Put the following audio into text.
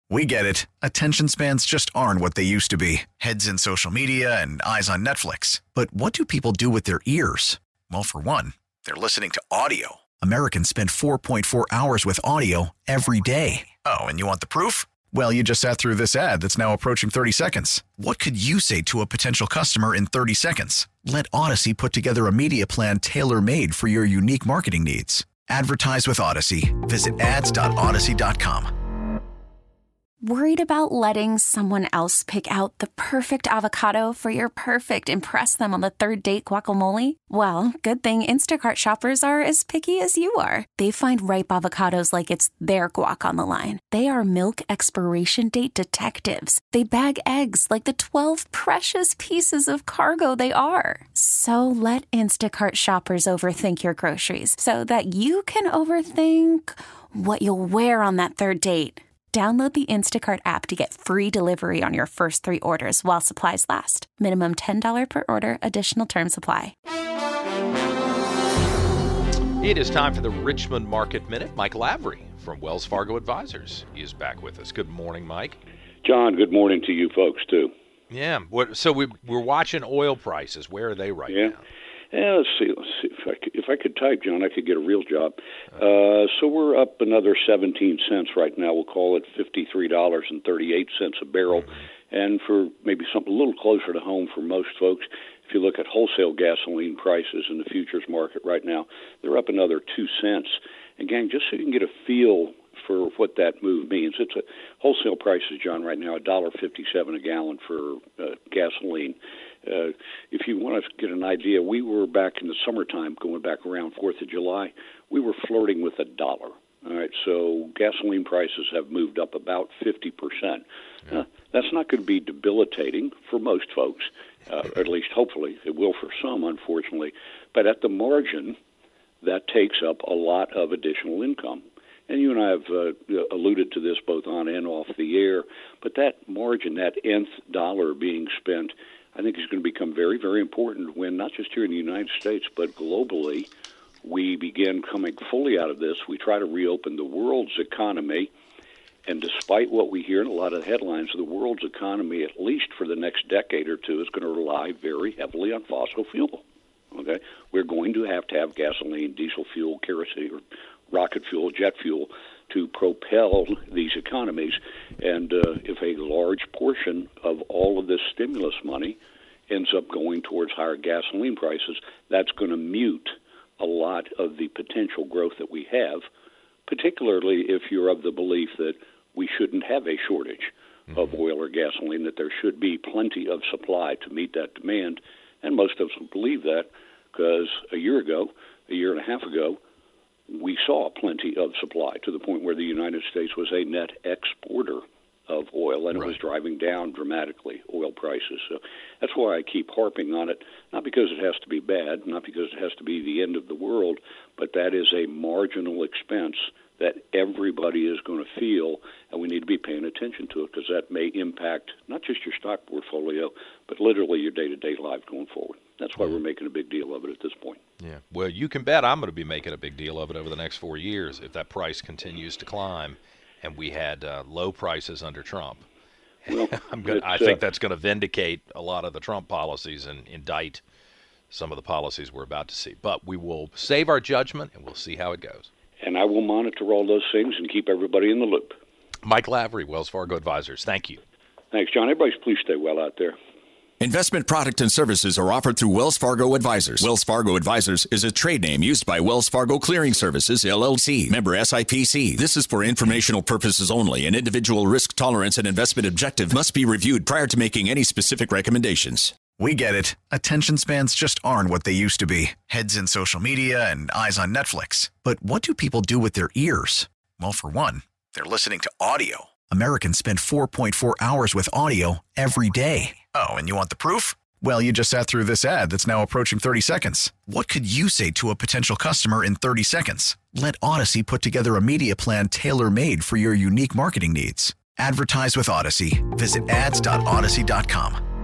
We get it. Attention spans just aren't what they used to be. Heads in social media and eyes on Netflix. But what do people do with their ears? Well, for one, they're listening to audio. Americans spend 4.4 hours with audio every day. Oh, and you want the proof? Well, you just sat through this ad that's now approaching 30 seconds. What could you say to a potential customer in 30 seconds? Let Odyssey put together a media plan tailor-made for your unique marketing needs. Advertise with Odyssey. Visit ads.odyssey.com. Worried about letting someone else pick out the perfect avocado for your perfect impress them on the third date guacamole? Well, good thing Instacart shoppers are as picky as you are. They find ripe avocados like it's their guac on the line. They are milk expiration date detectives. They bag eggs like the 12 precious pieces of cargo they are. So let Instacart shoppers overthink your groceries so that you can overthink what you'll wear on that third date. Download the Instacart app to get free delivery on your first 3 orders while supplies last. Minimum $10 per order. Additional terms apply. It is time for the Richmond Market Minute. Mike Lavery from Wells Fargo Advisors is back with us. Good morning, Mike. John, good morning to you folks, too. Yeah. So we're watching oil prices. Where are they right now? Yeah, let's see. If I could type, John, I could get a real job. So we're up another 17 cents right now. We'll call it $53.38 a barrel. And for maybe something a little closer to home for most folks, if you look at wholesale gasoline prices in the futures market right now, they're up another 2 cents. Again, just so you can get a feel for what that move means. It's a wholesale prices, John, right now, $1.57 a gallon for gasoline. If you want to get an idea, we were back in the summertime, going back around 4th of July, we were flirting with $1. All right, so gasoline prices have moved up about 50%. Yeah. That's not going to be debilitating for most folks, at least hopefully. It will for some, unfortunately. But at the margin, that takes up a lot of additional income. And you and I have alluded to this both on and off the air, but that margin, that nth dollar being spent, I think is going to become very, very important when not just here in the United States, but globally, we begin coming fully out of this. We try to reopen the world's economy, and despite what we hear in a lot of headlines, the world's economy, at least for the next decade or two, is going to rely very heavily on fossil fuel. Okay, we're going to have gasoline, diesel fuel, kerosene, or rocket fuel, jet fuel, to propel these economies. And if a large portion of all of this stimulus money ends up going towards higher gasoline prices, that's going to mute a lot of the potential growth that we have, particularly if you're of the belief that we shouldn't have a shortage of oil or gasoline, that there should be plenty of supply to meet that demand. And most of us believe that because a year and a half ago, we saw plenty of supply to the point where the United States was a net exporter of oil, and it was driving down dramatically oil prices. So that's why I keep harping on it, not because it has to be bad, not because it has to be the end of the world, but that is a marginal expense that everybody is going to feel, and we need to be paying attention to it because that may impact not just your stock portfolio, but literally your day-to-day life going forward. That's why we're making a big deal of it at this point. Yeah. Well, you can bet I'm going to be making a big deal of it over the next 4 years if that price continues to climb and we had low prices under Trump. Well, I think that's going to vindicate a lot of the Trump policies and indict some of the policies we're about to see. But we will save our judgment, and we'll see how it goes. And I will monitor all those things and keep everybody in the loop. Mike Lavery, Wells Fargo Advisors. Thank you. Thanks, John. Everybody, please stay well out there. Investment product and services are offered through Wells Fargo Advisors. Wells Fargo Advisors is a trade name used by Wells Fargo Clearing Services, LLC, member SIPC. This is for informational purposes only, and individual risk tolerance and investment objective must be reviewed prior to making any specific recommendations. We get it. Attention spans just aren't what they used to be. Heads in social media and eyes on Netflix. But what do people do with their ears? Well, for one, they're listening to audio. Americans spend 4.4 hours with audio every day. Oh, and you want the proof? Well, you just sat through this ad that's now approaching 30 seconds. What could you say to a potential customer in 30 seconds? Let Odyssey put together a media plan tailor-made for your unique marketing needs. Advertise with Odyssey. Visit ads.odyssey.com.